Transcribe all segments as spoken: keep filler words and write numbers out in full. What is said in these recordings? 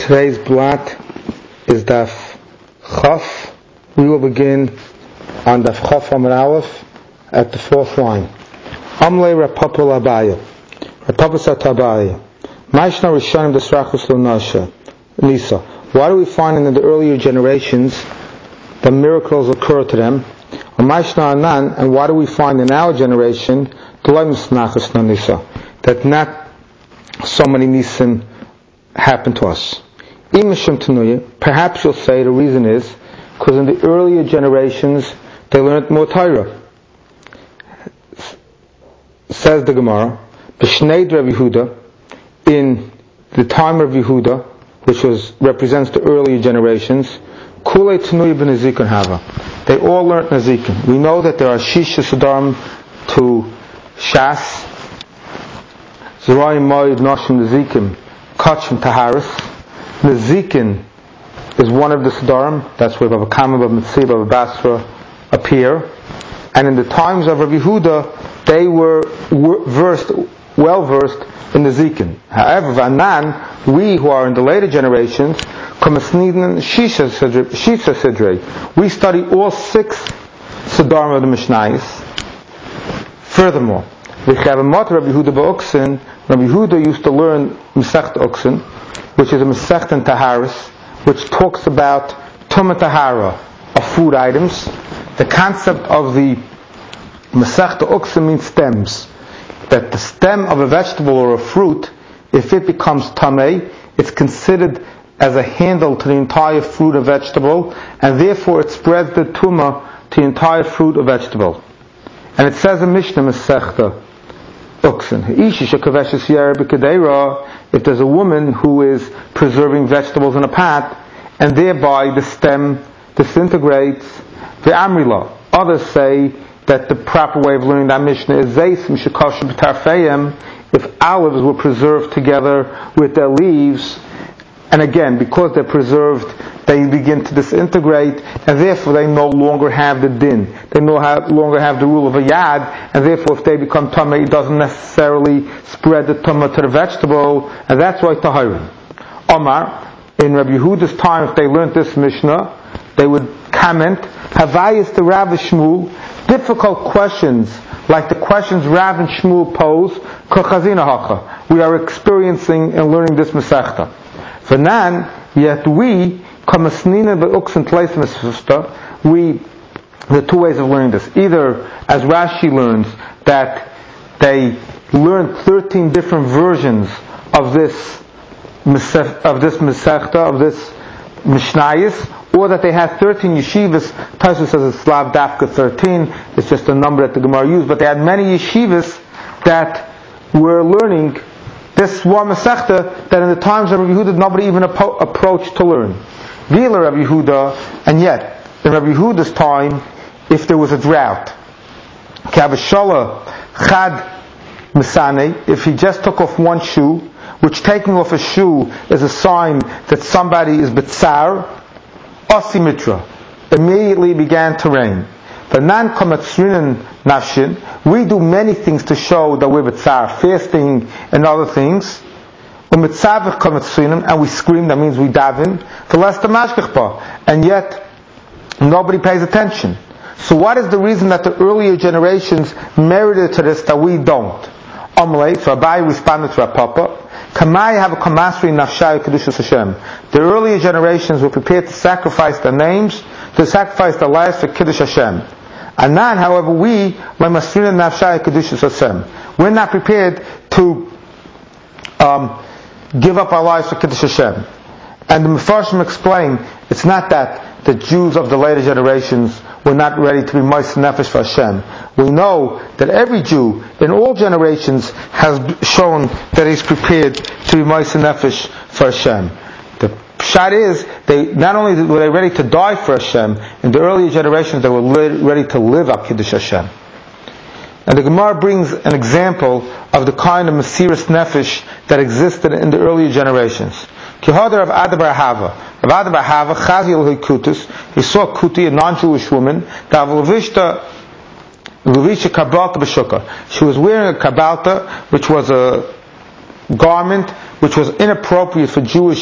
Today's blot is Daf Chaf. We will begin on Daf Chaf Amud Aleph at the fourth line. Amlei Rapapa Labaya. Rapapa Satabaya. Maishna Rishonim Desrachus Lunasha. Nisa. Why do we find in the earlier generations the miracles occur to them? Maishna Anan, and why do we find in our generation that not so many nisim happen to us? Perhaps you'll say the reason is because in the earlier generations they learned more Torah. Says the Gemara, B'shnei Rav Yehuda, in the time of Yehuda, which was represents the earlier generations, Kulei Tanuya b'Nezikin Hava. They all learned Nezikin. We know that there are Shisha Sadarim to Shas, Zerayim Moed Noshim Nezikim, Kachim Taharis. Nezikin is one of the Sadarim. That's where Bava Kama, Bava Metzia, Bava Basra appear. And in the times of Rav Yehuda, they were versed, well versed in Nezikin. However, Vanan, we who are in the later generations, Shisha Sidrei, we study all six Sadarim of the Mishnayos. Furthermore, we have a motto Rabbi Yehuda Ba'oksin. Rabbi Yehuda used to learn Masechet Oksin, which is a Masechet in Taharis, which talks about Tumah Tahara of food items. The concept of the Masechet Oksin means stems. That the stem of a vegetable or a fruit, if it becomes Tameh, it's considered as a handle to the entire fruit or vegetable, and therefore it spreads the Tumah to the entire fruit or vegetable. And it says in Mishnah Masechta Uksin, if there's a woman who is preserving vegetables in a pot, and thereby the stem disintegrates, the Amrila. Others say that the proper way of learning that Mishnah is Zeisim Shekosher B'Tarfeim, if olives were preserved together with their leaves, and again, because they're preserved, they begin to disintegrate, and therefore they no longer have the din. They no longer have the rule of a yad, and therefore if they become tameh, it doesn't necessarily spread the tumah to the vegetable, and that's why tahirin. Omar, in Rabbi Yehuda's time, if they learned this Mishnah, they would comment, Havayis to Rav Shmuel, difficult questions, like the questions Rav and Shmuel pose, Kochazina Hacha. We are experiencing and learning this Masechta. V'nan, yet we, Kamasnina be'uksin tleis mesufta, we, the two ways of learning this. Either, as Rashi learns, that they learned thirteen different versions of this of this Masechta, of this Mishnayos, or that they had thirteen yeshivas. Tosfos says it's Slav Dafka thirteen, it's just a number that the Gemara used, but they had many yeshivas that were learning this one Masechta that in the times of Rabbi Yehuda nobody even apo- approached to learn. Vila Rabbi Yehuda, and yet in Rabbi Yehuda's time, if there was a drought, Kavashala Chad Misane, if he just took off one shoe, which taking off a shoe is a sign that somebody is B'tzar, Osimitra, immediately began to rain. The non kamatsrinan nafshin, we do many things to show that we're b'tzar, fasting and other things. Umitzavich kamatsrinan, and we scream, that means we daven. V'lesta mashkechpa, and yet nobody pays attention. So what is the reason that the earlier generations merited to this that we don't? Amalei, so Abai responded to Rapapa, Kamai have a kamasri nafshay kedushas Hashem. The earlier generations were prepared to sacrifice their names, to sacrifice their lives for Kiddush Hashem. Anan, however, we, we're not prepared to um, give up our lives for Kiddush Hashem. And the Mefarshim explain, it's not that the Jews of the later generations were not ready to be Moshe Nefesh for Hashem. We know that every Jew in all generations has shown that he's prepared to be Moshe Nefesh for Hashem. The Pshat is, they not only were they ready to die for Hashem, in the earlier generations they were li- ready to live up Kiddush Hashem. And the Gemara brings an example of the kind of Mesiras Nefesh that existed in the earlier generations. Kihadar of Adabar Hava. Of Adabar Hava, Chazi el Kutus, he saw Kuti, a non-Jewish woman, that Levisha Kabalta B'Shukah. She was wearing a Kabalta, which was a garment which was inappropriate for Jewish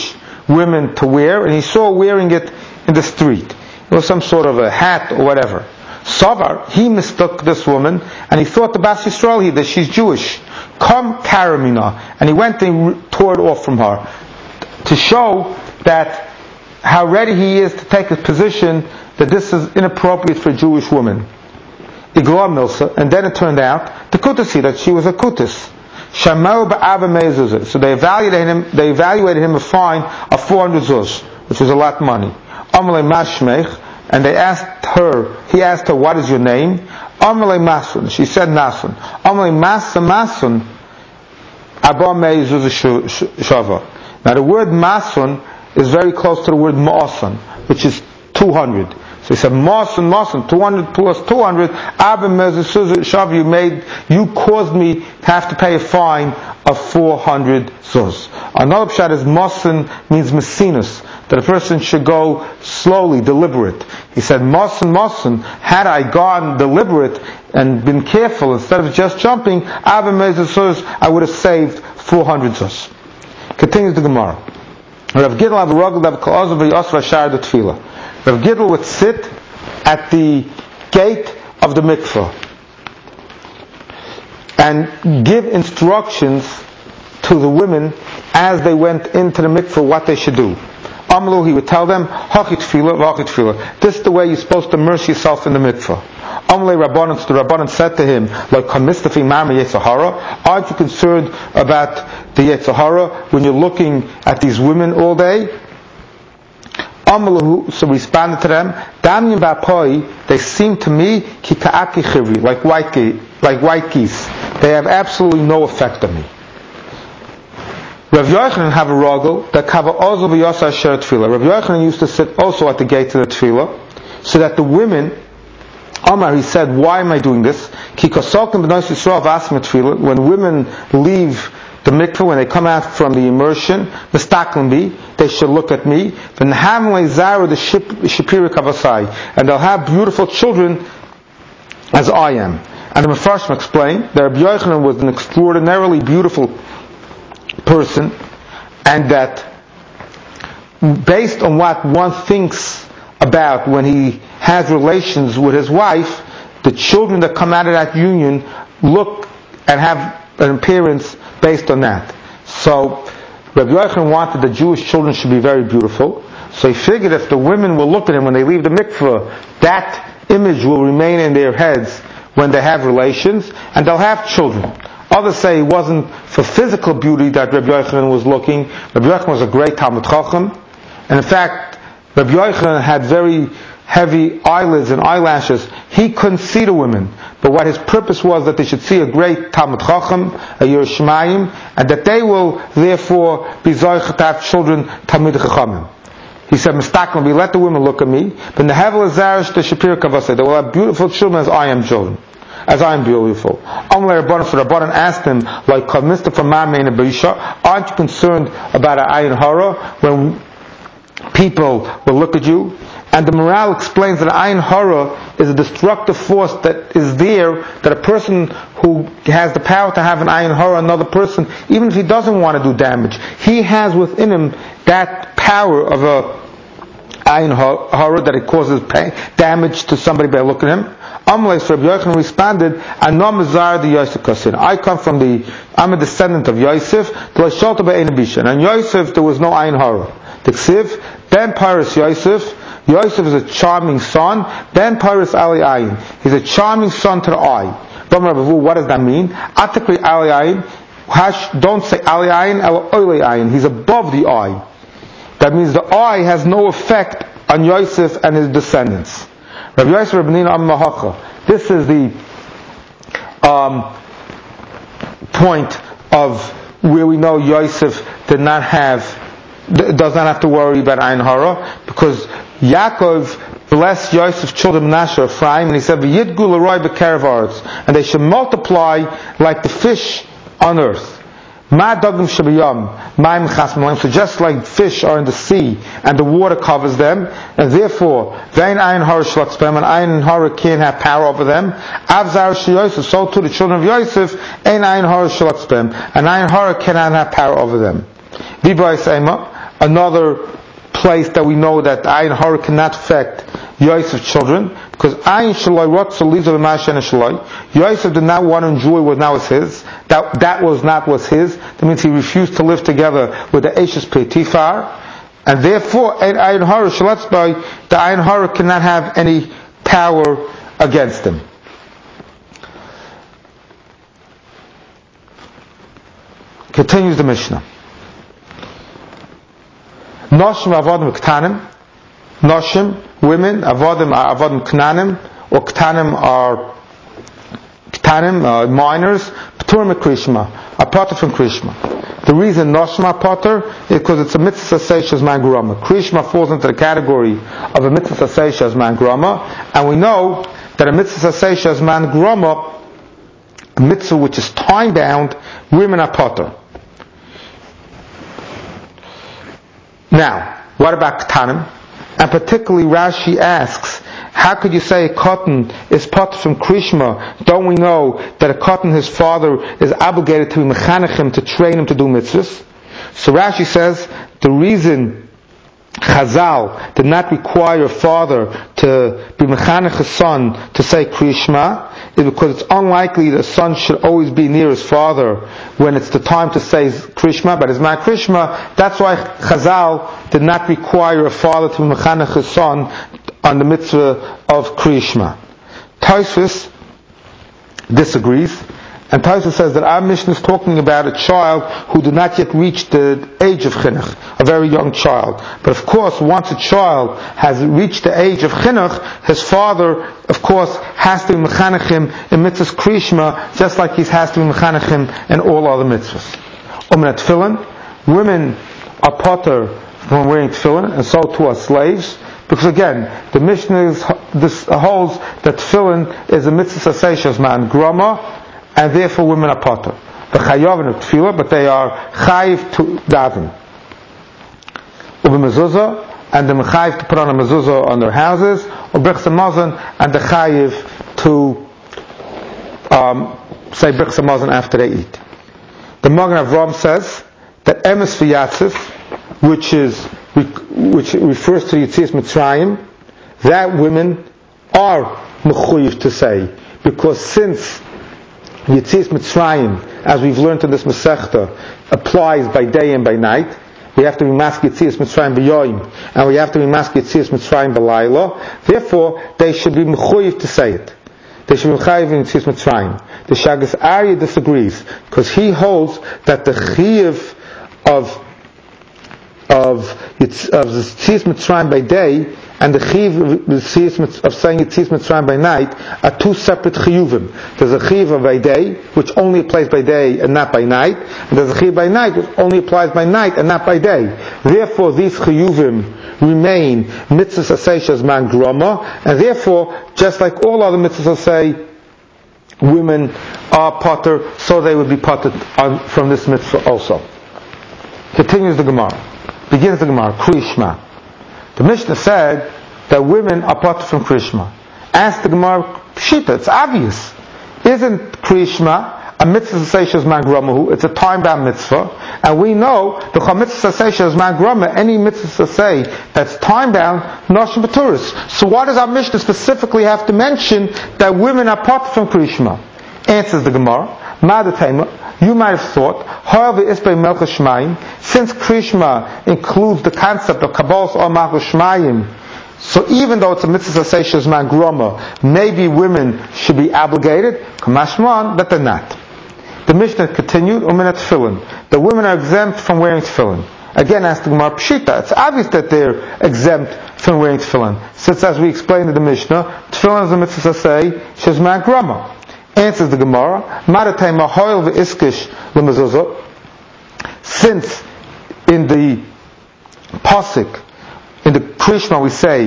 women to wear, and he saw wearing it in the street. It was some sort of a hat or whatever. Savar, he mistook this woman, and he thought the Bas Yisrael that she's Jewish. Come karamina, and he went and tore it off from her to show that how ready he is to take a position that this is inappropriate for a Jewish woman. Igla Milsa, and then it turned out the Kutasi, that she was a Kutis. Shamau ba'aba mezuzah. So they evaluated him. They evaluated him a fine of four hundred zuz, which was a lot of money. Amalei mashmech, and they asked her. He asked her, "What is your name?" Amalei Masun. She said Nasun. Amalei Masa Masun. Abba mezuzah shava. Now the word Masun is very close to the word Ma'asun, which is two hundred. So he said, Masun, Masun, two hundred plus two hundred, Abba mezuzah shava, you made, you caused me to have to pay a fine of four hundred zuz. Another pshat is Masun means messinus, that a person should go slowly, deliberate. He said, Masun, Masun, had I gone deliberate and been careful instead of just jumping, Abba mezuzah, I would have saved four hundred zuz. Continues the Gemara. Rav Gidl have a ragel that calls of Yosra Shar the Tefillah. Rav Gidl would sit at the gate of the mikveh and give instructions to the women as they went into the mikveh what they should do. Amlu, he would tell them, Hachi Tefillah, Hachi Tefillah. This is the way you're supposed to immerse yourself in the mikveh. Amle Rabbanan, the Rabbanan said to him, like Kamistafi Mama Yetzahara, aren't you concerned about the Yetzahara when you're looking at these women all day? Amalahu, so responded to them, Damyan Bapoi, they seem to me Kikaaki Chivri, like white geese, like white geese. They have absolutely no effect on me. Rav Yochanan have a rogel that kava ozel v'yosa asher tefillah. Rav Yochanan used to sit also at the gate of the tefillah, so that the women, Omar, he said, why am I doing this? Ki kosokim b'nos Yisrael v'asim tefillah. When women leave the mikveh, when they come out from the immersion, mistaklim bi, they should look at me. V'nham le'zaru the shapira kavasai, and they'll have beautiful children as I am. And the Mefarshim explained that Rav Yochanan was an extraordinarily beautiful person, and that based on what one thinks about when he has relations with his wife, the children that come out of that union look and have an appearance based on that. So Rabbi Yochanan wanted the Jewish children should be very beautiful, so he figured if the women will look at him when they leave the mikveh, that image will remain in their heads when they have relations, and they'll have children. Others say it wasn't for physical beauty that Rabbi Yochanan was looking. Rabbi Yochanan was a great Talmud Chacham, and in fact, Rabbi Yochanan had very heavy eyelids and eyelashes. He couldn't see the women, but what his purpose was that they should see a great Talmud Chacham, a Yerushalayim, and that they will therefore be zoich to have children Talmid Chachamim. He said, "Mistaken, we let the women look at me, but the Hevel Azarish the Shapir Kavaseh, they will have beautiful children as I am children." As I am beautiful. Amalei Rabbanan, so Rabbanan asked him, like Mister from Mamei and Berisha, aren't you concerned about an ayin hara when people will look at you? And the morale explains that ayin hara is a destructive force that is there, that a person who has the power to have an ayin hara, another person, even if he doesn't want to do damage, he has within him that power of a ayin hara that it causes pain, damage to somebody by looking at him. Amalei, so Rabbi Yochanan responded, Anam Zar the Yosef Kasin. I come from the, I'm a descendant of Yosef, and Yosef there was no ayin hara. The Ksiv, Ben Paris Yosef, Yosef is a charming son, Ben Paris Ali Ayin. He's a charming son to the eye. What does that mean? Atakri Ali Ayin, don't say Ali Ayin, El Oile Ayin. He's above the eye. That means the eye has no effect on Yosef and his descendants. Rabbi Yosef Rabbeinu Am Mahacha. This is the um, point of where we know Yosef did not have, does not have to worry about ayin hara, because Yaakov blessed Yosef's children Menashe, Ephraim, and he said, "V'yidgu l'roi b'kerev haaretz," and they should multiply like the fish on earth. Ma dagim shabiyam, ma'im chas. So just like fish are in the sea and the water covers them, and therefore vein ayin hara shlatzbem, and ayin hara can't have power over them. Avzar Yosef, so too the children of Yosef, ein ayin hara shlatzbem, and ayin hara cannot have power over them. V'bay seima, another place that we know that Ayin Hara cannot affect Yosef's children, because Ayin Shaloi Rotza Lizav Mashen Shaloi. Yosef did not want to enjoy what now is his. That that was not was his. That means he refused to live together with the Eshes Peitifar, and therefore Ayin Hara Shalatzbai, the Ayin Hara cannot have any power against him. Continues the Mishnah. Noshim avodim ktanim. Noshim, women, avodim are avodim knanim, or ktanim are ktanim, uh, minors. P'turim krishma, are potter from krishma. The reason noshim are potter is because it's a mitzvah saseish as man grama. Krishma falls into the category of a mitzvah saseish as man grama, and we know that a mitzvah saseish as man grama, a mitzvah which is time bound, women are potter. Now, what about Ktanim? And particularly Rashi asks, how could you say a cotton is potter from Krishma? Don't we know that a cotton, his father, is obligated to be mechanechim, to train him to do mitzvahs? So Rashi says, the reason Chazal did not require a father to be mechanech his son to say Krishma is because it's unlikely that a son should always be near his father when it's the time to say Krishma, but it's not Krishma. That's why Chazal did not require a father to be mechanech his son on the mitzvah of Krishma. Tosfos disagrees, and Tosfos says that our Mishnah is talking about a child who did not yet reach the age of chinuch, a very young child. But of course, once a child has reached the age of chinuch, his father, of course, has to be mechanech him in mitzvahs krishma, just like he has to be mechanech him in all other mitzvahs. Umin tefillin, women are potter from wearing tefillin, and so too are slaves. Because again, the Mishnah is, this holds that tefillin is a mitzvah saseish man grama, and therefore women are potter. The chayavin of tefillah, but they are chayiv to daven. Ubi mezuzah, and the mechayiv to put on a mezuzah on their houses, or brichs hamazon, and the chayiv to um, say brichs hamazon after they eat. The Magen Avraham says that emes v'yatzif, which is which refers to Yetzias Mitzrayim, that women are mechuyev to say, because since Yetzias Mitzrayim, as we've learned in this Masechta, applies by day and by night, we have to be mask Yetzias Mitzrayim b'yoyim, and we have to be mask Yetzias Mitzrayim b'layla. Therefore, they should be mechuyev to say it. They should be mechuyev in Yetzias Mitzrayim. The Shagas Aryeh disagrees, because he holds that the chiyuv of of of the Yetzias Mitzrayim by day and the chiyuv of saying Yetzias Mitzrayim by night are two separate chiyuvim. There's a chiyuv by day, which only applies by day and not by night, and there's a chiyuv by night, which only applies by night and not by day. Therefore, these chiyuvim remain mitzvahs asay as man grama, and therefore, just like all other mitzvahs asay, women are potter, so they would be potted on, from this mitzvah also. Continues the Gemara. Begins the Gemara. Krishma. The Mishnah said that women are potter from Krishma. Ask the Gemara, Pshita, it's obvious. Isn't Krishma a mitzvah saseish man gramahu? It's a time-bound mitzvah, and we know the mitzvah saseish man grama, any mitzvah say that's time-bound, noshim b'turis. So why does our Mishnah specifically have to mention that women are potter from Krishma? Answers the Gemara, Madatema. You might have thought, however, since Krishma includes the concept of Kabbalas or Malchus Shmayim, so even though it's a mitzvah saseish man grama, maybe women should be obligated, kamashman, but they're not. The Mishnah continued, uminat tefillin. The women are exempt from wearing tefillin. Again, ask the Gemara, Pshita. It's obvious that they're exempt from wearing tefillin, since, as we explained in the Mishnah, tefillin is a mitzvah saseish man grama. Answers the Gemara, since in the Pasuk, in the Krishma we say,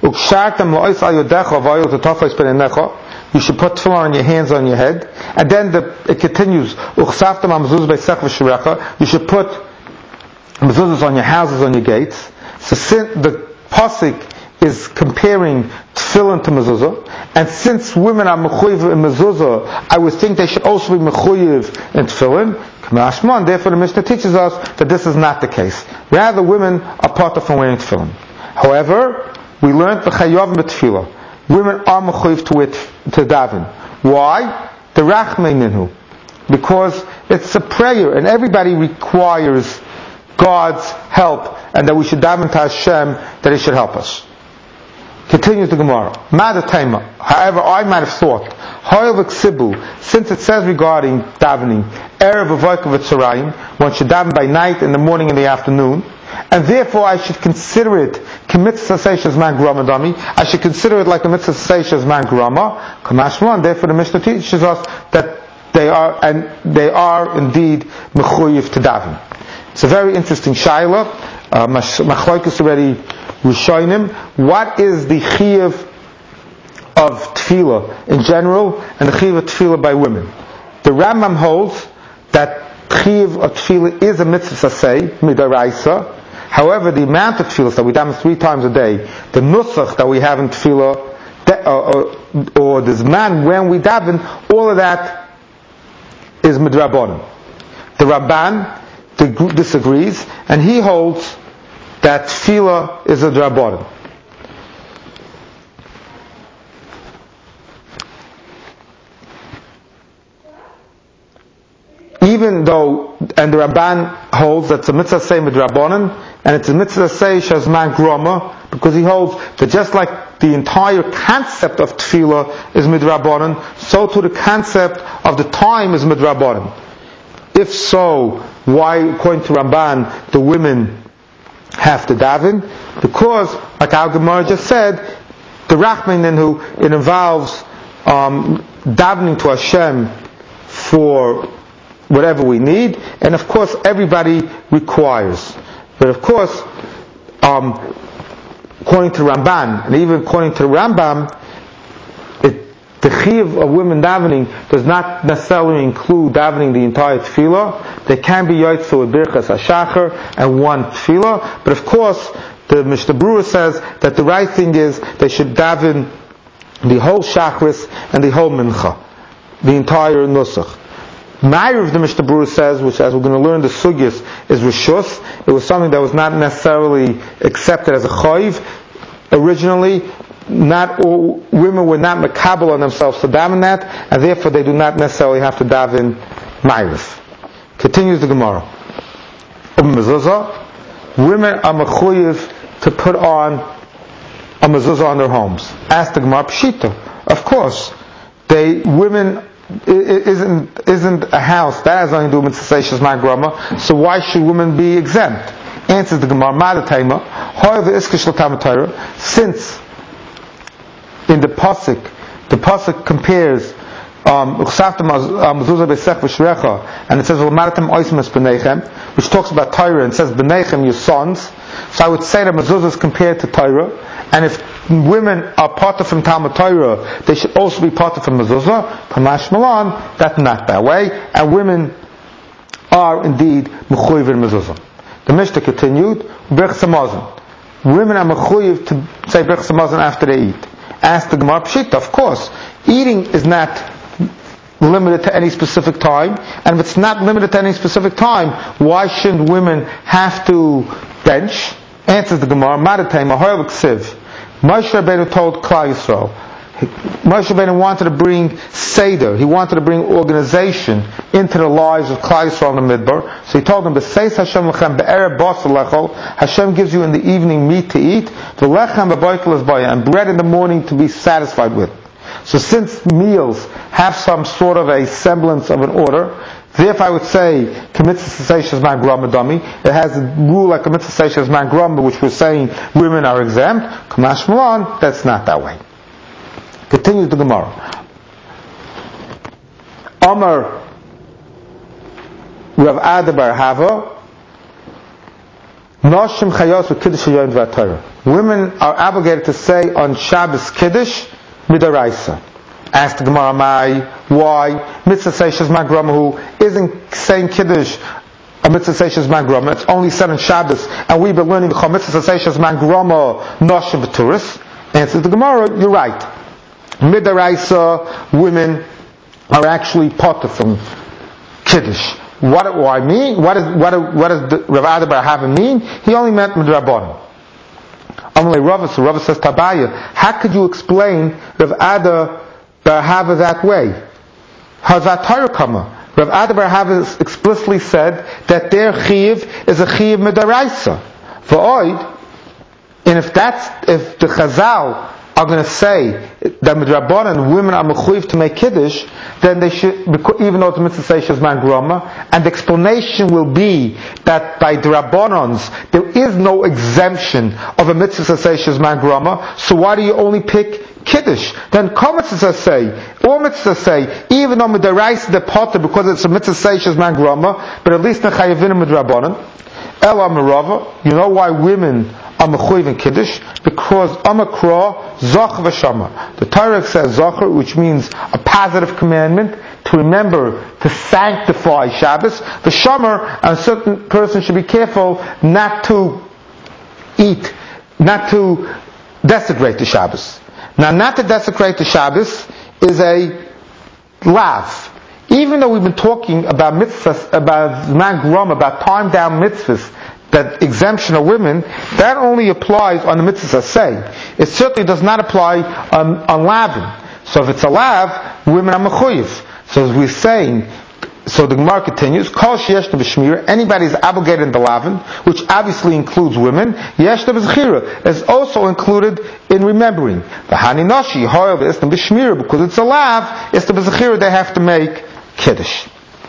you should put tefillin on your hands, on your head, and then the, it continues, you should put mezuzahs on your houses, on your gates. So since the Pasuk is comparing tefillin to mezuzah, and since women are mechuyev in mezuzah, I would think they should also be mechuyev in tefillin. K'mashman, therefore the Mishnah teaches us that this is not the case. Rather, women are part of from wearing tefillin. However, we learned the chayavim b'tefillah. Women are mechuyev to it to daven. Why? The rachmei minhu, because it's a prayer, and everybody requires God's help, and that we should daven to Hashem that He should help us. Continues the Gemara. Madatayma. However, I might have thought, Hoyel v'ksibu, since it says regarding davening, erev v'voika v'tzarayim, one should daven by night, in the morning, and the afternoon, and therefore I should consider it mitzvah seishas man grama dami. I should consider it like a mitzvah seishas man grama. Kamashman. Therefore, the Mishnah teaches us that they are, and they are indeed mechuyev to daven. It's a very interesting shaila. Machlokes already rishonim. What is the chiyuv of tefillah in general, and the chiyuv of tefillah by women? The Rambam holds that chiyuv of tefillah is a mitzvah saseh midaraisa. However, the amount of tefillah that we daven three times a day, the nusach that we have in tefillah, or, or, or the zman when we daven, all of that is midrabanan. The Ramban disagrees, and he holds that tefillah is a drabanan. Even though, and the Ramban holds that it's a mitzvah say midrabanan, and it's a mitzvah say shazman groma, because he holds that just like the entire concept of tefillah is midrabanan, so too the concept of the time is midrabanan. If so, why, according to Ramban, the women have to daven? Because, like our Gemara just said, the Rachmei Ninhu, it involves um, davening to Hashem for whatever we need, and of course everybody requires. But of course, um, according to Ramban, and even according to the Rambam, it, the chiyuv of women davening does not necessarily include davening the entire tefillah. They can be yotze with birchas hashachar and one tefillah, but of course the Mishnah Berurah says that the right thing is they should daven the whole shachris and the whole mincha, the entire nusach. Ma'ariv, the Mishnah Berurah says, which as we're going to learn the sugyas, is rishus. It was something that was not necessarily accepted as a chayiv originally. Not all women were not makabel on themselves to daven that, and therefore they do not necessarily have to daven ma'ariv. Continues the Gemara. Women are mechuyev to put on a mezuzah on their homes. Ask the Gemara pshita. Of course, they women. It isn't isn't a house that has nothing to do with mitzvah my grandma. So why should women be exempt? Answers the Gemara. Madatayma. However, iskish l'tam Torah. Since in the pasuk, the pasuk compares um, and it says which talks about Torah and says b'neichem, your sons. So I would say that mezuzah is compared to Torah, and if women are part of from Talmud Torah, they should also be part of from mezuzah. Kamash Malan, that's not that way, and women are indeed mechuyev in mezuzah. The Mishnah continued, Berchas Hamazon. Women are mechuyev to say Berchas Hamazon after they eat. Ask the Gemara Pshita. Of course, eating is not limited to any specific time, and if it's not limited to any specific time, why shouldn't women have to bench? Answers the Gemara, Madatay Mahoyel Ksiv. Moshe Rabbeinu told Klal Yisrael. Moshe Rabbeinu wanted to bring Seder, he wanted to bring organization into the lives of Klal Yisrael in the Midbar. So he told them, B'seis Hashem lechem be'erev basar lechol, Hashem gives you in the evening meat to eat, v'lechem b'boikel esbaya, and bread in the morning to be satisfied with. So since meals have some sort of a semblance of an order, therefore I would say, Kamitzah Seishas Man Grama Dami, it has a rule like Kamitzah Seishas Man Grama, which we're saying women are exempt. Kamash Malan, that's not that way. Continues the Gemara. Amar Rav Ada bar Hava, Noshim Chayos v'Kiddush Hayoim v'Torah. Women are obligated to say on Shabbos Kiddush midaraisa. Ask the Gemara, why? Mitzvah Seishas Magramahu isn't saying Kiddush a mitzvah seishes man groma. It's only said on Shabbos, and we've been learning the mitzvah seishes man groma noshim v'turis. Answers the Gemara, you're right. Midaraisa women are actually potter from Kiddush. What do I mean? What is what? What does the Rav Ada bar Hava mean? He only meant midrabanan. Amalei Rava, so Rava says Tabaya. How could you explain Rav Ada bar Hava that way? How's that Torah kama? Rav Ada bar Hava explicitly said that their chiyuv is a chiyuv midaraisa. For oid, and if that's if the Chazal are going to say that midrabanan women are mechuyev to make kiddush, then they should, even though it's mitzvah seishes man groma, and the explanation will be that by drabanans there is no exemption of a mitzvah seishes man groma. So why do you only pick kiddush? Then kol mitzvahs say, all mitzvahs say, even though midaraisa the potter because it's a mitzvah seishes man groma, but at least nechayevin midrabanan. Ela merava, you know why women are mechuyev in kiddush? Because amakra zoch v'shama. The Torah says zocher, which means a positive commandment to remember to sanctify Shabbos. The shomer, a certain person should be careful not to eat, not to desecrate the Shabbos. Now, not to desecrate the Shabbos is a lav. Even though we've been talking about mitzvahs, about man grom, about time down mitzvahs, that exemption of women, that only applies on the mitzvahs say. It certainly does not apply on, on lavin. So if it's a lav, women are mechuyev. So as we're saying, so the Gemara continues, Kol sheyeshna b'shmira, anybody is obligated in the lavin, which obviously includes women, yeshna b'zechira, is also included in remembering. The hani nashi, hoyev isna b'shmira, because it's a lav, isna b'zechira, they have to make kiddush.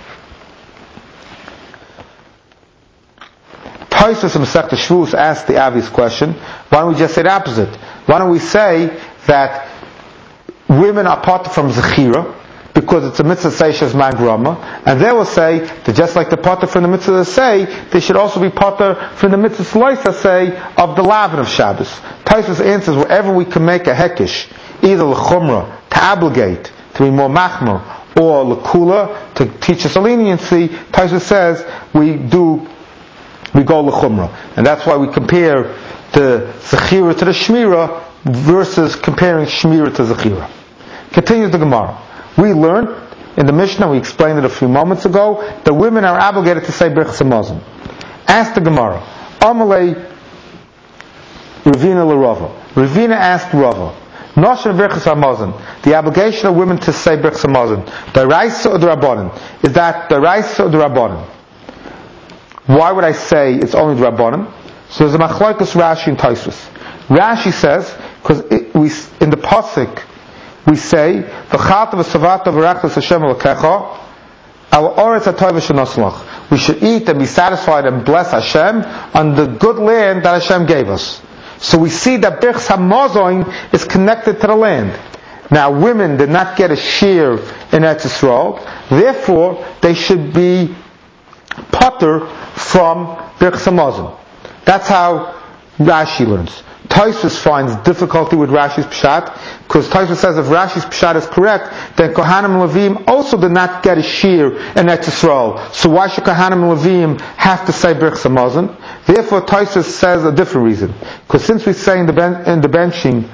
Tosfos in Masechta Shvus asked the obvious question, why don't we just say the opposite? Why don't we say that women are part from Zechira, because it's a mitzvah seishes man groma, and they will say that just like the potter from the mitzvah say, they should also be potter from the mitzvah loisa say of the lavin of Shabbos. Tosfos answers, wherever we can make a hekish, either l'chumra, to obligate, to be more machmer, or l'kula, to teach us a leniency, Tosfos says we do, we go l'chumra. And that's why we compare the zechira to the shmira versus comparing shmira to zechira. Continues the Gemara. We learned in the Mishnah, we explained it a few moments ago, that women are obligated to say Birchas Hamazon. Ask the Gemara, Amalei Ravina l'Rava. Ravina asked Rava, Noshen Birchas Hamazon, the obligation of women to say Birchas Hamazon, D'Oraisa or D'Rabbanan? Is that D'Oraisa or D'Rabbanan? Why would I say it's only D'Rabbanan? So there's a machlokes Rashi and Tosfos. Rashi says, because we in the pasuk we say, "V'chata v'savata v'rachas Hashem l'kecha, al oretz hatoy v'shenoslach." We should eat and be satisfied and bless Hashem on the good land that Hashem gave us. So we see that Birchas Hamazon is connected to the land. Now, women did not get a share in Eretz Yisrael, therefore they should be potter from Birchas Hamazon. That's how Rashi learns. Tosfos finds difficulty with Rashi's pshat, because Tosfos says if Rashi's pshat is correct, then Kohanim and Levim also did not get a shir in Eretz Yisrael. So why should Kohanim and Levim have to say Birchas Hamazon? Therefore, Tosfos says a different reason. Because since we say in the ben, in the benching,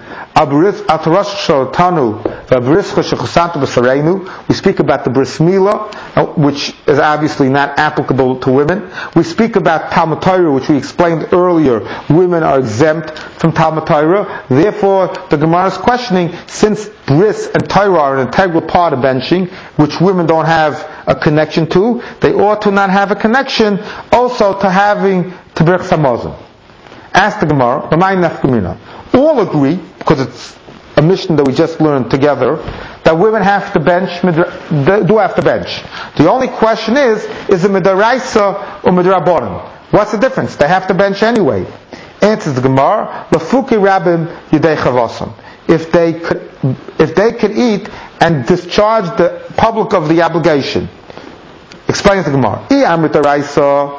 we speak about the bris milah, which is obviously not applicable to women. We speak about Talmud Torah, which we explained earlier. Women are exempt from Talmud Torah. Therefore, the Gemara is questioning, since bris and Torah are an integral part of benching, which women don't have a connection to, they ought to not have a connection also to having to Birchas Hamazon. Ask the Gemara, B'may nafkamina. All agree, because it's a mission that we just learned together, that women have to bench, do have to bench. The only question is, is it midaraisa or midrabanan? What's the difference? They have to bench anyway. Answers the Gemara, Lafuki Rabbim Yidei Chavosam. If they could, if they could eat and discharge the public of the obligation. Explains the Gemara.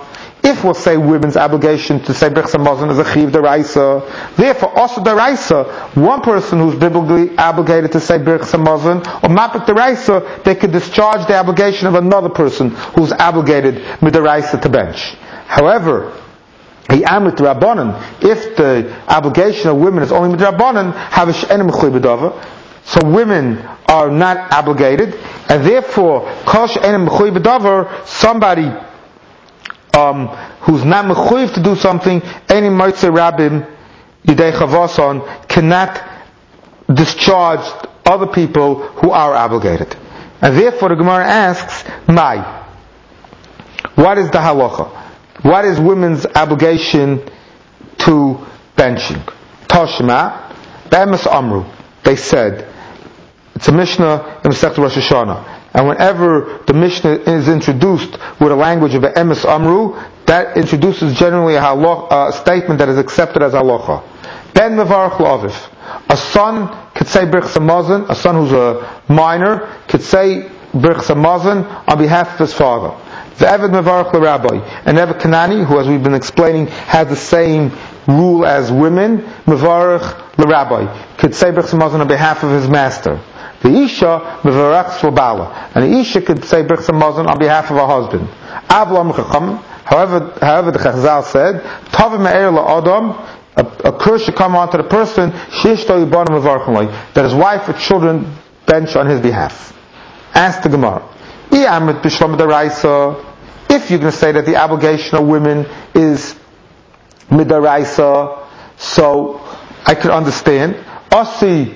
If we'll say women's obligation to say Birchas Hamazon is a chiv deraisa, therefore also deraisa, one person who's biblically obligated to say Birchas Hamazon or mapik deraisa, they could discharge the obligation of another person who's obligated mideraisa to bench. However, the amit rabbanan, if the obligation of women is only midrabbanan, havish enem mechuy b'davar, so women are not obligated, and therefore kosh enem mechuy b'davar, somebody Um, who's not mechuyev to do something, any moitze rabbim yidei chavason cannot discharge other people who are obligated. And therefore the Gemara asks, Mai, what is the halacha? What is women's obligation to benching? Toshma, Be'emes Amru, they said, it's a Mishnah in Masechet Rosh Hashanah. And whenever the Mishnah is introduced with a language of Emes Amru, that introduces generally a, halacha, a statement that is accepted as halacha. Ben mevarach la'aviv. A son could say Birchas Hamazon, a son who's a minor could say Birchas Hamazon on behalf of his father. The Eved mevarach l'rabbi. An Eved Kanani, who as we've been explaining has the same rule as women, mevarach l'rabbi, could say Birchas Hamazon on behalf of his master. The Isha mevarach l'bala, and the Isha could say Birchas Hamazon on behalf of her husband. Avlam chacham. However, however, the Chazal said, Tavim me'er la'adam, a, a curse should come onto the person shishto yibanim mevarachim lei, that his wife or children bench on his behalf. Ask the Gemara, I'amrit b'shlam deraisa. If you're going to say that the obligation of women is midaraisa, so I could understand. Asi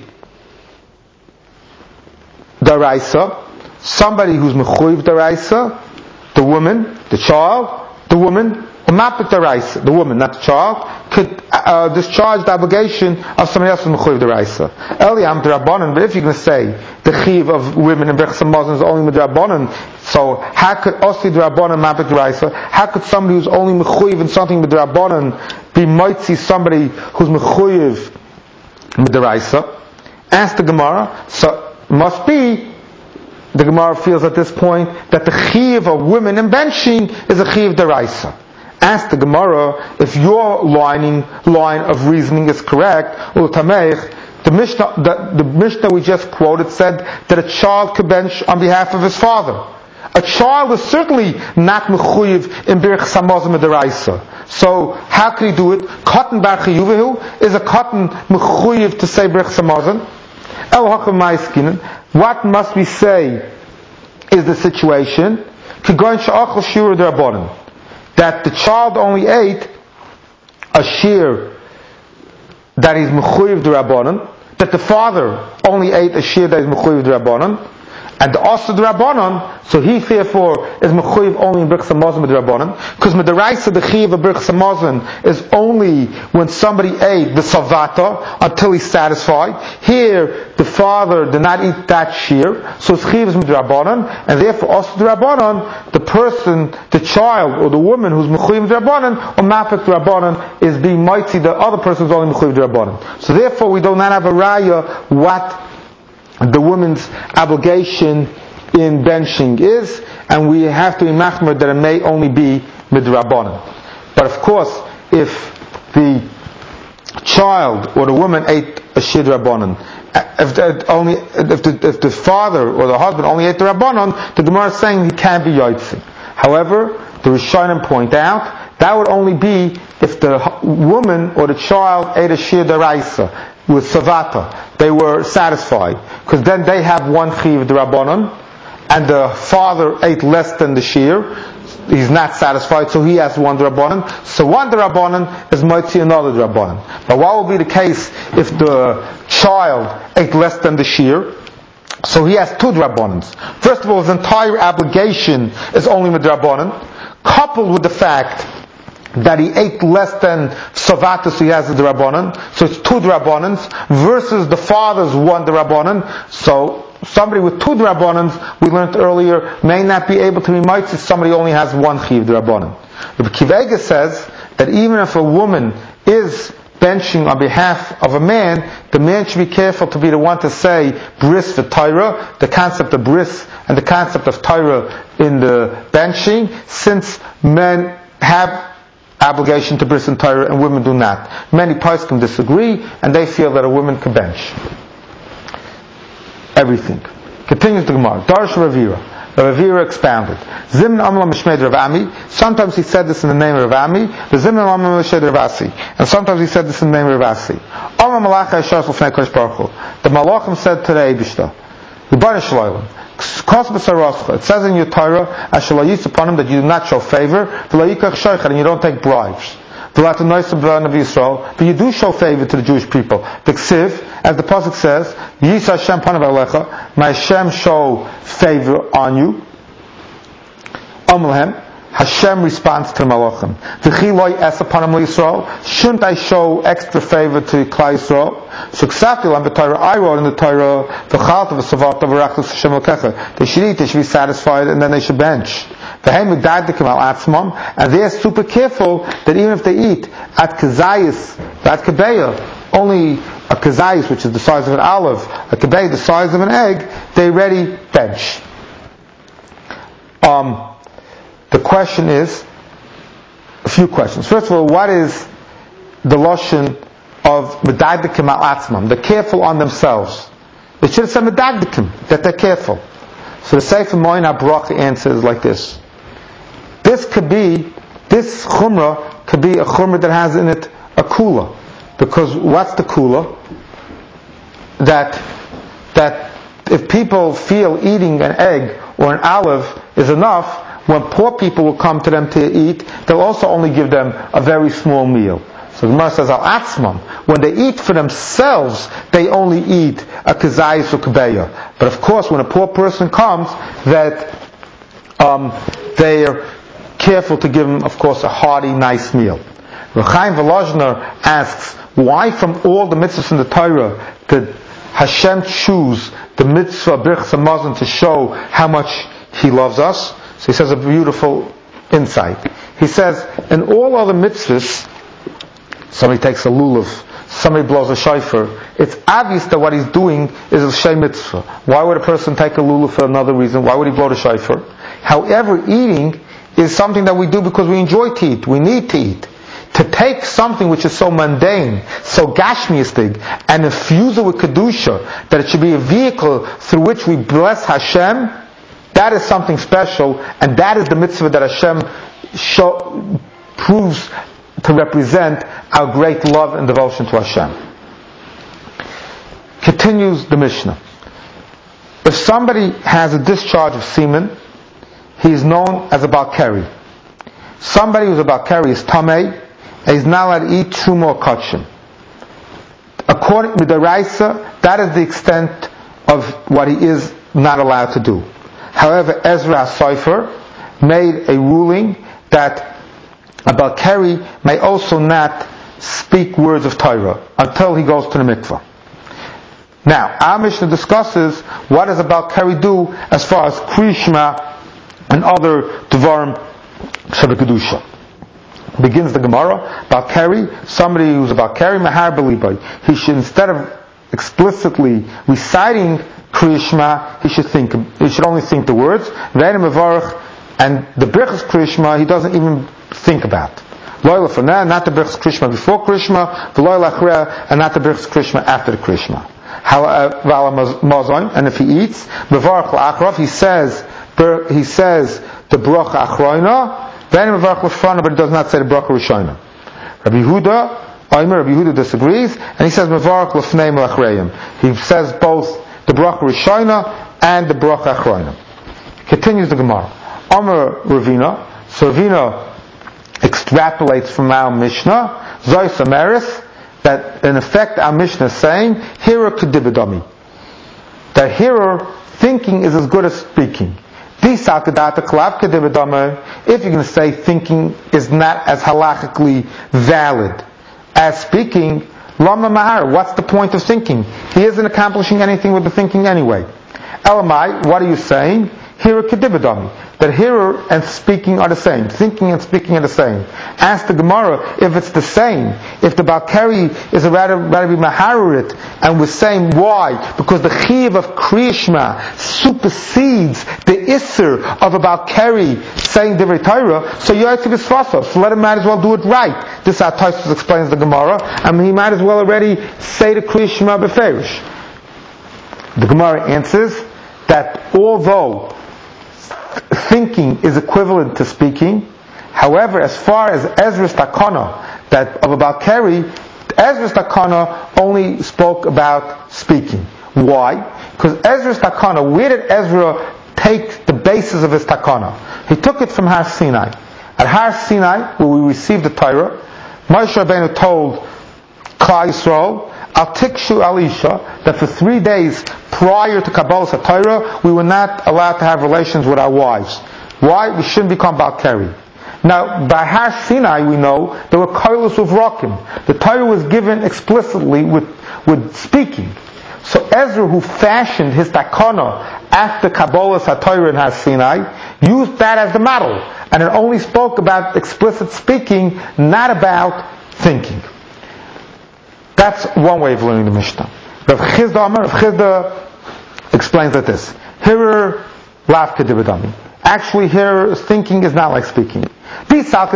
deraisa, somebody who's mechuyev deraisa, the woman, the child, the woman, or mapik deraisa, the woman, not the child, could uh, discharge the obligation of somebody else who's mechuyev deraisa. Eliam d'Rabbanan, but if you're going to say the chiv of women in Birchas Hamazon is only midrabbanan, so how could osi d'Rabbanan mapik deraisa? How could somebody who's only mechuyev in something midrabbanan be mitzi somebody who's mechuyev midaraisa? Ask the Gemara. So must be, the Gemara feels at this point that the chiv of women in benching is a chiv deraisa. Ask the Gemara if your lining, line of reasoning is correct. The Mishnah, the, the Mishnah we just quoted said that a child could bench on behalf of his father. A child is certainly not mechuyev in Birchas Hamazon deraisa. So how could he do it? Katan bar chiyuvehu, is a katan mechuyev to say Birchas Hamazon? What must we say is the situation? That the child only ate a shear that is mechuyev d'Rabbanan, that the father only ate a shear that is mechuyev d'Rabbanan, and the Asa d'Rabbanan, so he therefore is mechuyev only in Birchas Hamazon d'Rabbanan, because Midaraisa the chiv of Birchas Hamazon is only when somebody ate the savata until he's satisfied. Here the father did not eat that shear, so his chiv is Midrabbanan, and therefore Asa d'Rabbanan, the person, the child or the woman who's mechuyev d'Rabbanan or mapik d'Rabbanan is being mighty, the other person is only mechuyev d'Rabbanan. So therefore we do not have a raya what the woman's obligation in benching is, and we have to be machmer that it may only be midrabbanan. But of course, if the child or the woman ate a shir rabbanan, if the, only if the, if the father or the husband only ate the rabbanan, the Gemara is saying he can't be yotzi. However, the Rishonim point out that would only be if the woman or the child ate a shir deraisa with savata. They were satisfied, because then they have one chiv d'Rabbanan, and the father ate less than the shear. He's not satisfied, so he has one d'Rabbanan. So one d'Rabbanan is mitzi another d'Rabbanan. But what will be the case if the child ate less than the shear? So he has two d'Rabbanans. First of all, his entire obligation is only d'Rabbanan, coupled with the fact that he ate less than savata, so he has the Rabbanan. So it's two Rabbanans versus the father's one Rabbanan. So somebody with two Rabbanans, we learned earlier, may not be able to be mitzvah. Somebody only has one chiv Rabbanan. Rabbi Kivega says that even if a woman is benching on behalf of a man, the man should be careful to be the one to say bris for Torah, the concept of bris and the concept of Torah in the benching, since men have obligation to bris and Torah and women do not. Many poskim disagree, and they feel that a woman can bench everything. Continues the Gemara. Darsh Ravira. Rav Avira expounded. Zimn Amla Mishmed Rav Ami. Sometimes he said this in the name of Rav Ami. The Zimn Amla Mishmed Rav Asi. And sometimes he said this in the name of Rav Asi. Amla Malacha Yishas L'fnei Kodesh Baruch Hu. The Malachim said to the Eibishter, Rebbeinu Shloim, Kos b'saroscha. It says in your Torah, Asher lo yis upon him that you do not show favor, v'lo yikach shoichet, and you don't take bribes. But you do show favor to the Jewish people. The Ksiv, as the pasuk says, Yisa Hashem panav alecha, my Hashem show favor on you. Amlehem, Hashem responds to the Malachim. V'chi loy es upon Yisrael, shouldn't I show extra favor to Klal Yisrael? So Ksafil on the Torah, I wrote in the Torah, V'chalta v'savat v'rachus Hashem l'kecha. They should eat, they should be satisfied, and then they should bench. And they're super careful that even if they eat at kazayis, at kabeya, only a kazayis, which is the size of an olive, a kabeya the size of an egg, they ready bench. Um, the question is, a few questions. First of all, what is the lashon of medagdikim al atzmam? They're careful on themselves. They should have said medagdikim, that they're careful. So the Sefer Moin HaBracha answers like this. This could be, this chumrah could be a chumrah that has in it a kula. Because what's the kula? That, that if people feel eating an egg or an olive is enough, when poor people will come to them to eat, they'll also only give them a very small meal. So the Gemara says, al atzmam, when they eat for themselves, they only eat a kazayis or kabeya. But of course, when a poor person comes, that um, they're careful to give him, of course, a hearty, nice meal. Rechaim Volozhner asks, why from all the mitzvahs in the Torah did Hashem choose the mitzvah Birchas Hamazon to show how much He loves us? So he says a beautiful insight. He says, in all other mitzvahs, somebody takes a lulav, somebody blows a shofar, it's obvious that what he's doing is a shem mitzvah. Why would a person take a lulav for another reason? Why would he blow the shofar? However, eating is something that we do because we enjoy to eat. We need to eat. To take something which is so mundane, so gashmiistic, and infuse it with kedusha, that it should be a vehicle through which we bless Hashem, that is something special, and that is the mitzvah that Hashem show, proves to represent our great love and devotion to Hashem. Continues the Mishnah. If somebody has a discharge of semen, he is known as a Balkari. Somebody who's a Balkari is Tamei, and he's not allowed to eat Truma or Kachim. According to the Raisa, that is the extent of what he is not allowed to do. However, Ezra HaSofer made a ruling that a Balkari may also not speak words of Torah until he goes to the mikvah. Now, our Mishnah discusses what does a Balkari do as far as Krishma and other Dvarim Shabbat begins the Gemara. Balkari, somebody who's a Balkari, Mahar Belibai. He should, instead of explicitly reciting Krishma, he should think, he should only think the words. And the Birchas Krishma, he doesn't even think about. Loyla for now, not the Birchas Krishma before Krishma, the Loyla Achrea, and not the Birchas Krishma after the Krishma. And if he eats, Mevarach La'achrov, he says, he says the Bracha Achroina, then Mevarach L'Shfana, but he does not say the Bracha Rishona. Rabbi Yehuda, Omer, Rabbi Yehuda disagrees, and he says Mevarach L'Fnei Melachreim. He says both the Bracha Rishona and the Bracha Achroina. Continues the Gemara. Omer Ravina, so Ravina extrapolates from our Mishnah, Zoy Samaris, that in effect our Mishnah is saying, Hira Kedibidami. That Hira, thinking is as good as speaking. If you're going to say thinking is not as halachically valid as speaking, Lama Mahar, what's the point of thinking? He isn't accomplishing anything with the thinking anyway. Elamai, what are you saying? Hira Kedibidami. that hearer and speaking are the same. Thinking and speaking are the same. Ask the Gemara if it's the same. If the Balkari is a rather, rather be Maharurit, and we're saying why? Because the Chiv of Kriyishma supersedes the Isser of a Balkari saying Divrei Torah, so Yoitzik is Fasav. So let him might as well do it right. This how Tosfos explains the Gemara, and he might as well already say the Kriyishma Beferish. The Gemara answers that although thinking is equivalent to speaking, however, as far as Ezra's Takana, that of about Keri, Ezra's Takana only spoke about speaking. Why? Because Ezra's Takana, where did Ezra take the basis of his Takana? He took it from Har Sinai. At Har Sinai, where we received the Torah, Moshe Rabbeinu told Klal Yisrael, Al Tikshu Alisha, that for three days prior to Kabbalas HaTorah, we were not allowed to have relations with our wives. Why? We shouldn't become Balkari. Now, by Har Sinai, we know there were Koilus Uvrakim. The Torah was given explicitly with, with speaking. So Ezra, who fashioned his Takana after Kabbalas HaTorah in Har Sinai, used that as the model. And it only spoke about explicit speaking, not about thinking. That's one way of learning the Mishnah. Rav Chizda Amar, Rav Chizda explains like this. Here, lavka dibadami. Actually, here, thinking is not like speaking. Because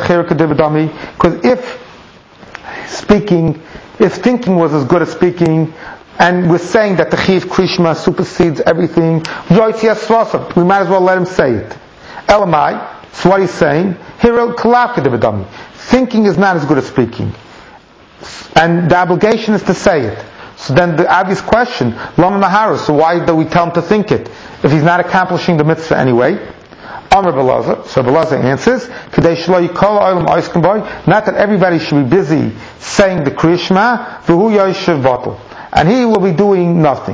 if speaking, if thinking was as good as speaking, and we're saying that the Chiv Krishma supersedes everything, we might as well let him say it. Elamai, so what he's saying, here, lavka dibadami. Thinking is not as good as speaking. And the obligation is to say it. So then the obvious question, Lama Mahara, so why do we tell him to think it? If he's not accomplishing the mitzvah anyway. Amr Belaza, so Belaza answers, not that everybody should be busy saying the Kriyishma, V'hu Yoshev Batel, and he will be doing nothing.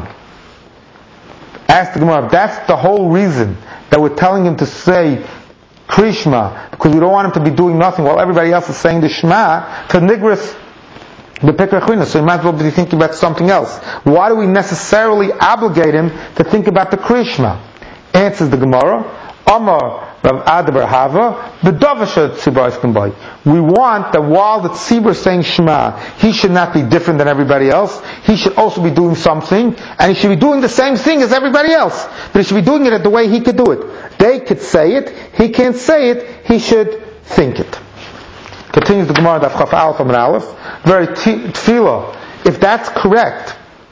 Ask the Gemara, that's the whole reason that we're telling him to say Kriyishma, because we don't want him to be doing nothing while everybody else is saying the Shema, to Nigris, the Pikra, so he might as well be thinking about something else. Why do we necessarily obligate him to think about the Kriyishma? Answers the Gemara, Amar Rav Adabar Hava, the Dovasha Tzibur Iskambai. We want that while the Tzibur is saying Shema, he should not be different than everybody else. He should also be doing something, and he should be doing the same thing as everybody else. But he should be doing it the way he could do it. They could say it, he can't say it, he should think it. Continues the Gemara Daf Chaf Aleph Amud Aleph. Very tefillah. If that's correct,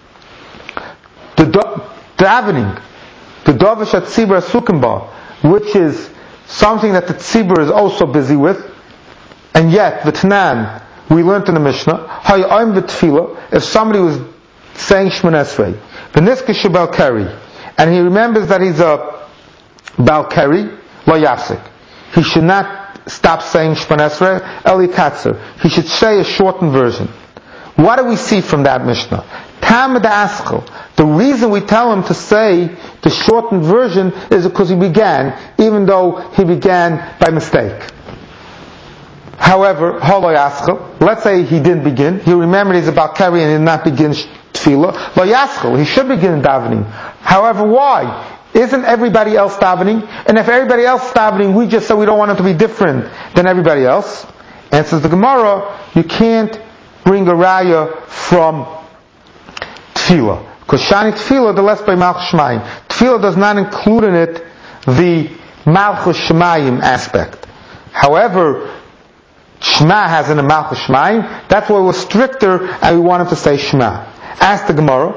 the davening, the Dovish at Tzibur Sukimba, which is something that the Tzibur is also busy with, and yet the Tanan, we learned in the Mishnah, Hayayim v'tefillah, if somebody was saying Shemon Esrei, v'niska shebal keri, and he remembers that he's a Balkari, lo yafsik, he should not stop saying Shemon Esrei, Eli Katzer. He should say a shortened version. What do we see from that Mishnah? Tam Aschel. The reason we tell him to say the shortened version is because he began, even though he began by mistake. However, Holo Yaschel, let's say he didn't begin, he remembered he's about Kari and he did not begin Tefillah, Lo Yaschel, he should begin davening. However, why? Isn't everybody else davening? And if everybody else is davening, we just say we don't want him to be different than everybody else. Answers the Gemara, you can't bring a raya from Tefillah. Because Shani Tefillah, the less by Malchus Shemayim. Tefillah does not include in it the Malchus Shemayim aspect. However, Shema has in the Malchus Shemayim, that's why we're stricter and we want him to say Shema. Ask the Gemara,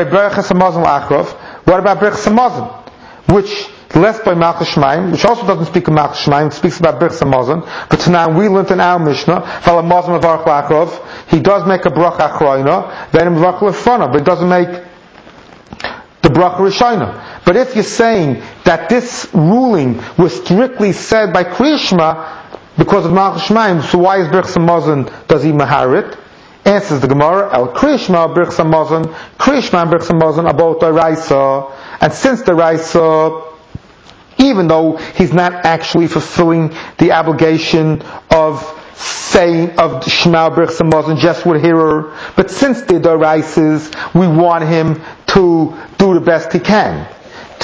what about Berachas Hamazon? Which less by Malchus Shemayim, which also doesn't speak of Malchus Shemayim, it speaks about Berachas Hamazon. But now we learned in our Mishnah, he does make a bracha achroina, then a bracha lefana, but he doesn't make the bracha rishona. But if you're saying that this ruling was strictly said by Kriyishma because of Malchus Shemayim, so why is Berachas Hamazon, does he maharit? Answers the Gemara, El Kriyishma Berachas Hamazon, Kriyishma and Berachas Hamazon about the Raisa, and since the Raisa, even though he's not actually fulfilling the obligation of saying of Shema Berachas Hamazon just with hearer, but since the Raisas, we want him to do the best he can.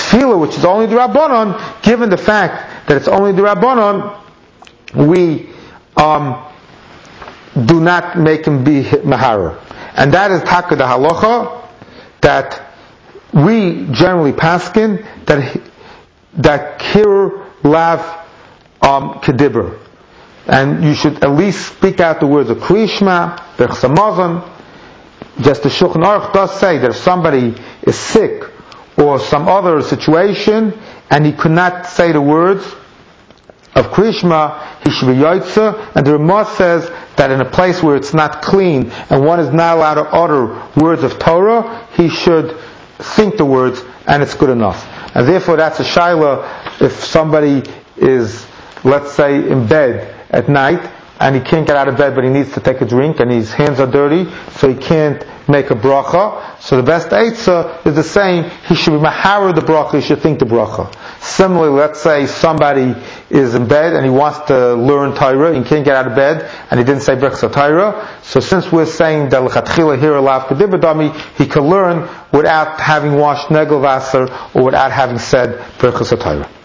tefillah, which is only the Rabbanon, given the fact that it's only the Rabbanon, we um, do not make him be mahara. And that is taka the halacha, that we generally paskin, that that kir lav um, kedibur. And you should at least speak out the words of Krishma, Bechsamazon. Just the Shulchan Aruch does say that if somebody is sick or some other situation and he could not say the words of Krishma, he should be Yotze. And the Ramah says that in a place where it's not clean and one is not allowed to utter words of Torah, he should think the words and it's good enough. And therefore that's a shaila if somebody is, let's say, in bed at night and he can't get out of bed but he needs to take a drink and his hands are dirty so he can't make a bracha. So the best eitzah is the same. He should be mahara the bracha, he should think the bracha. Similarly, let's say somebody is in bed and he wants to learn Torah and he can't get out of bed and he didn't say Birchas Torah. So since we're saying that l'chatchila here alav kedibadami, he can learn without having washed negel vaser or without having said Birchas Torah.